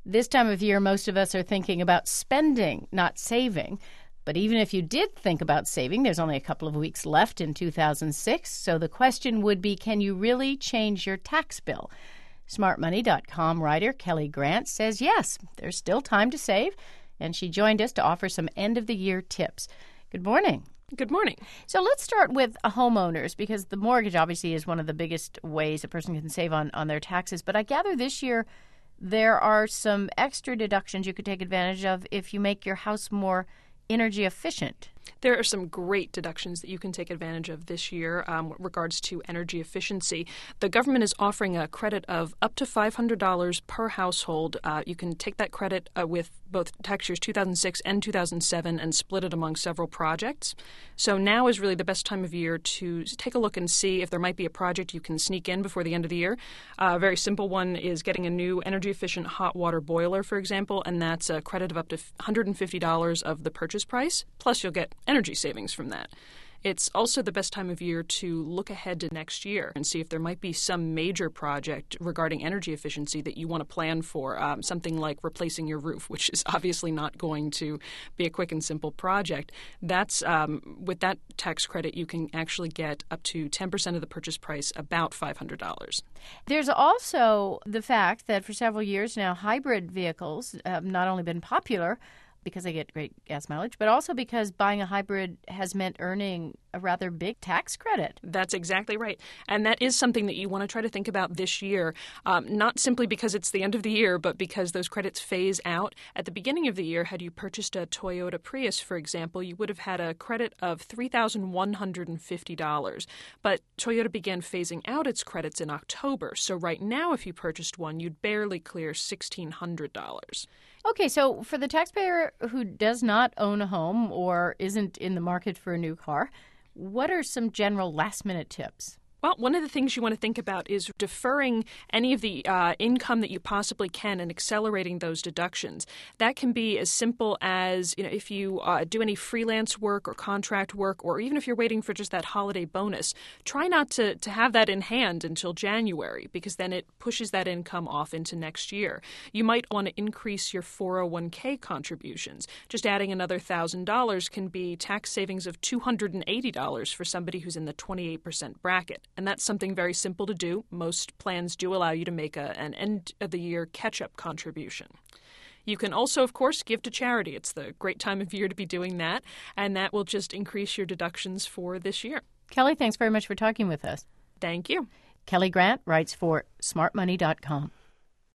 This time of year, most of us are thinking about spending, not saving. But even if you did think about saving, there's only a couple of weeks left in 2006. So the question would be, can you really change your tax bill? SmartMoney.com writer Kelly Grant says yes, there's still time to save. And she joined us to offer some end-of-the-year tips. Good morning. Good morning. So let's start with homeowners, because the mortgage obviously is one of the biggest ways a person can save on their taxes. But I gather this year there are some extra deductions you could take advantage of if you make your house more energy efficient. There are some great deductions that you can take advantage of this year with regards to energy efficiency. The government is offering a credit of up to $500 per household. You can take that credit with both tax years 2006 and 2007 and split it among several projects. So now is really the best time of year to take a look and see if there might be a project you can sneak in before the end of the year. A very simple one is getting a new energy-efficient hot water boiler, for example, and that's a credit of up to $150 of the purchase price, plus you'll get energy savings from that. It's also the best time of year to look ahead to next year and see if there might be some major project regarding energy efficiency that you want to plan for, something like replacing your roof, which is obviously not going to be a quick and simple project. That's with that tax credit, you can actually get up to 10% of the purchase price, about $500. There's also the fact that for several years now, hybrid vehicles have not only been popular because they get great gas mileage, but also because buying a hybrid has meant earning a rather big tax credit. That's exactly right. And that is something that you want to try to think about this year, not simply because it's the end of the year, but because those credits phase out. At the beginning of the year, had you purchased a Toyota Prius, for example, you would have had a credit of $3,150. But Toyota began phasing out its credits in October. So right now, if you purchased one, you'd barely clear $1,600. Okay, so for the taxpayer who does not own a home or isn't in the market for a new car, what are some general last-minute tips? Well, one of the things you want to think about is deferring any of the income that you possibly can and accelerating those deductions. That can be as simple as, if you do any freelance work or contract work, or even if you're waiting for just that holiday bonus, try not to have that in hand until January, because then it pushes that income off into next year. You might want to increase your 401k contributions. Just adding another $1,000 can be tax savings of $280 for somebody who's in the 28% bracket. And that's something very simple to do. Most plans do allow you to make an end-of-the-year catch-up contribution. You can also, of course, give to charity. It's the great time of year to be doing that, and that will just increase your deductions for this year. Kelly, thanks very much for talking with us. Thank you. Kelly Grant writes for SmartMoney.com.